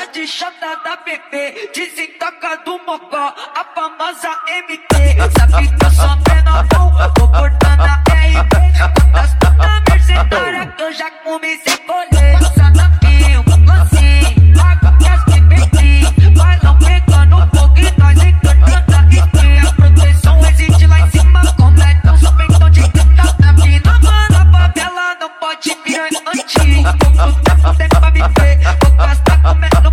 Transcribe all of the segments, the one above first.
de chata da bebê, desentoca do mocó, a famosa MT. Sabe que eu sou menor, tô cortando a RP. Quantas putas mercenárias que eu já comecei a colher. Sanapinho, lancinho, água que as bebê. Vai não pegando fogo e nós encantando a IP. A proteção existe lá em cima, completa um suspensão de tanta. A vida, mano, a favela não pode virar antigo. Pouco tempo tem pra viver, vou gastar comendo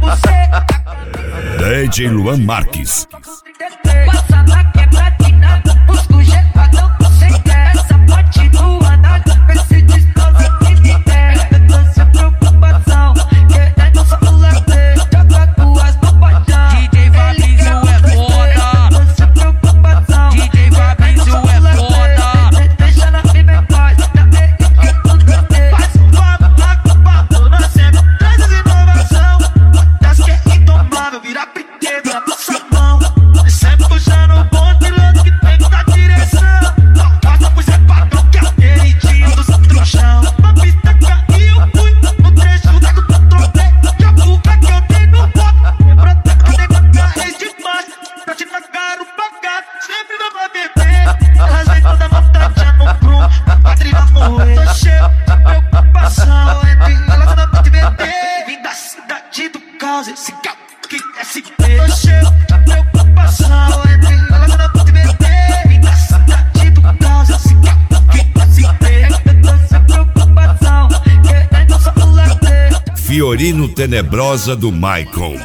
você. DJ Luan Marques. Passa na quebradinha, busca o gelado com você quer. Essa parte do análise, vê se descansa que me der. Eu tô sem preocupação, querendo só o lazer. Joga tuas no paixão. DJ Fabrício é foda. Eu tô sem preocupação, DJ Fabrício é foda. deixa na firme em paz, na meia que tudo é. Faz um papo na copa, toda sempre traz inovação. Das que é indomável, vira pequeno na nossa mão. Sempre puxando o bom piloto que tem que dar direção. Mostra pro Zé Patrão que é queridinho dos trouxão. Uma pista caiu muito no trecho da do controle. E a fuga que eu dei no voto quebrou até contra reis demais. Pra te pagar o pagado, sempre não vai beber. Arrasei toda a vontade já no prumo, a quadrilha morrer. Tô cheio de preocupação, entre elas eu não vou te meter. Vim da cidade do caos, esse carro que é se ter. Tô cheio de preocupação, entre elas eu não vou te meter. Vim da cidade do caos, esse carro que é se ter. Eu tô sem preocupação, querendo só o lazer. Fiorino Tenebrosa do Michael.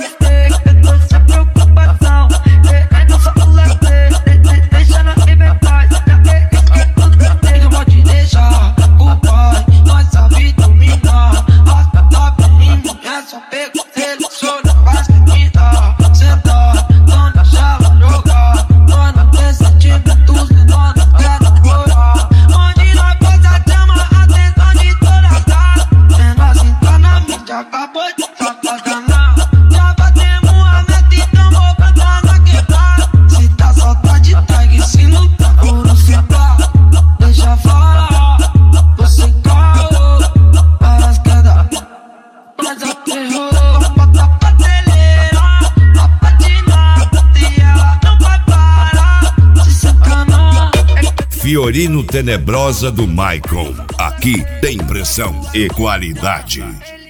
Eu tô sem preocupação, querendo só o lazer. Deixa na firme em paz, na meia que tudo é. Eu vou te deixar o pai, nossa vida dominar. Basta bem, é só pegar, seleciona, faz que dá. Sentar, não deixa ela jogar. Mano, tem sentimentos, menor, não quero explorar. Onde nós possa chamar a atenção de toda a casa. Sendo assim, tá na mídia, acabou de sacanar. Já batemos a meta, então vou cantar na quebrada. Se tá só tá de tag, se não tá por um citar. Deixa falar, você caô. Para as quedas, mas aterrou. Bota pra acelerar, pra patinar. E ela não vai parar, se sacanar. Fiorino Tenebrosa do Michael. Aqui tem pressão e qualidade.